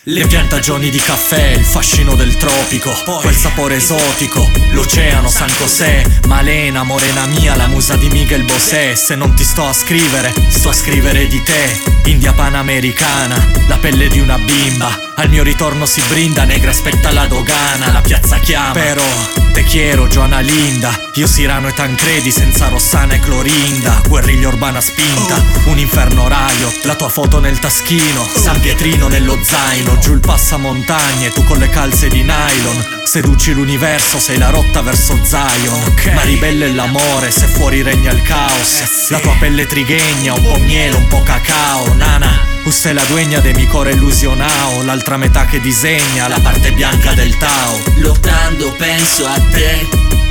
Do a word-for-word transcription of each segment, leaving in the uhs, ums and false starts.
Le piantagioni di caffè, il fascino del tropico, quel sapore esotico, l'oceano, San José, Malena, morena mia, la musa di Miguel Bosé. Se non ti sto a scrivere, sto a scrivere di te. India panamericana, la pelle di una bimba. Al mio ritorno si brinda, negra aspetta la dogana. La piazza chiama, però te quiero, Joana Linda. Io Sirano e Tancredi, senza Rossana e Clorinda. Guerriglia urbana spinta, un inferno raio. La tua foto nel taschino, San Pietrino nello zaino. Giù il passamontagne, tu con le calze di nylon. Seduci l'universo, sei la rotta verso Zion, okay. Ma ribelle l'amore, se fuori regna il caos, eh sì. La tua pelle triguegna, un po' miele, un po' cacao. Nana, usted è la duegna de mi core illusionao. L'altra metà che disegna la parte bianca del Tao. Lottando penso a te,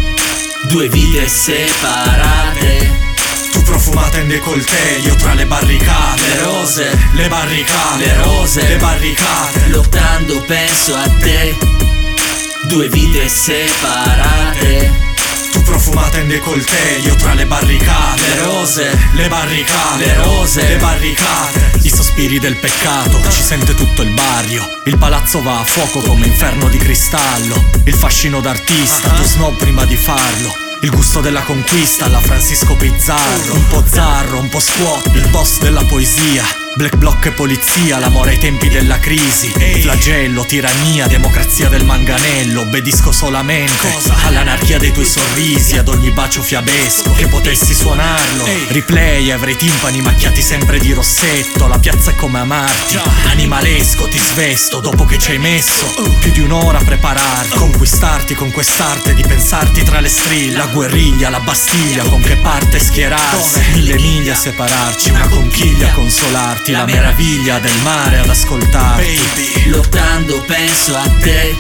due vite separate. Tu profumata in décolleté, io tra le barricate. Le rose, le barricate, le rose, le barricate. Lottando penso a te, due vite separate. Tu profumata in décolleté, io tra le barricate. Le rose, le barricate, le rose, le barricate. I sospiri del peccato, ci sente tutto il barrio. Il palazzo va a fuoco come inferno di cristallo. Il fascino d'artista, tu snob prima di farlo. Il gusto della conquista alla Francisco Pizzarro. Un po' zarro, un po' squat, il boss della poesia. Black bloc e polizia, l'amore ai tempi della crisi. Flagello, tirannia, democrazia del manganello. Obbedisco solamente all'anarchia dei tuoi sorrisi, ad ogni bacio fiabesco che potessi suonarlo. Replay, avrei timpani macchiati sempre di rossetto. La piazza è come amarti, animalesco, ti svesto dopo che ci hai messo più di un'ora a prepararti. Conquistarti con quest'arte di pensarti tra le strilla. La guerriglia, la Bastiglia, con che parte schierarsi. Mille miglia a separarci, una conchiglia a consolarti. La meraviglia del mare ad ascoltarti. Baby, lottando penso a te,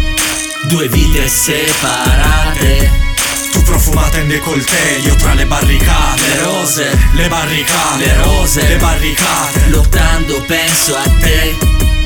due vite separate. Tu profumata in décolleté, io tra le barricate. Le rose, le barricate, le rose, le barricate. Lottando penso a te,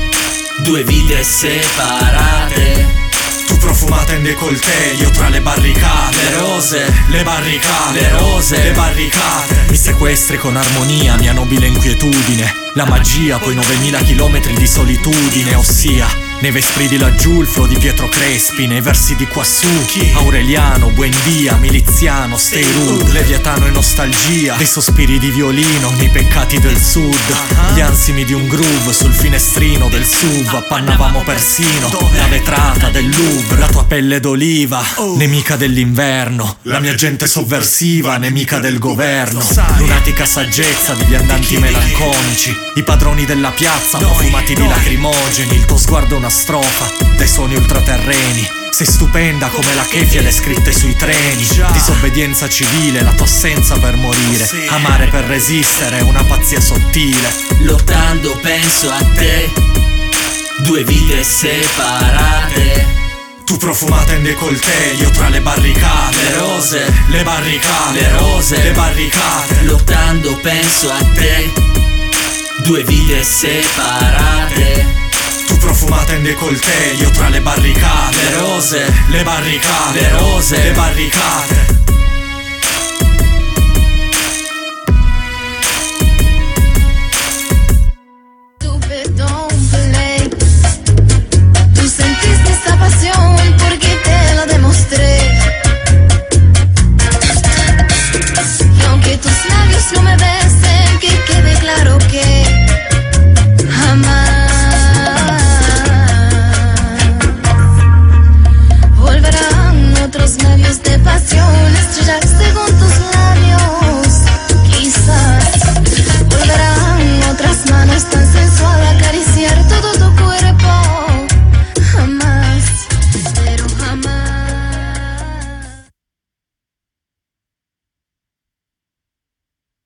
due vite separate. Tu profumata in décolleté, io tra le barricate. Le rose, le barricate, le rose, le barricate. Mi sequestri con armonia, mia nobile inquietudine. La magia, poi novemila chilometri di solitudine. Ossia, nei vespri di laggiù, il flow di Pietro Crespi. Nei versi di quassù, Aureliano, Buendia, Miliziano, Stay Rude, Leviatano e nostalgia. Dei sospiri di violino, nei peccati del sud. Gli ansimi di un groove sul finestrino del S U V. Appannavamo persino la vetrata del Louvre. La tua pelle d'oliva, nemica dell'inverno. La mia gente sovversiva, nemica del governo. Lunatica saggezza di viandanti melanconici. I padroni della piazza, profumati di lacrimogeni. Il tuo sguardo è una strofa dai suoni ultraterreni. Sei stupenda come la kefia e le scritte sui treni. Disobbedienza civile, la tua assenza per morire. Amare per resistere, una pazzia sottile. Lottando penso a te, due vite separate. Tu profumata in décolleté, io tra le barricate. Le rose, le barricate, le rose, le barricate. Lottando penso a te, due vite separate. Tu profumata in décolleté, io tra le barricate. Le rose, le barricate, le rose, le barricate.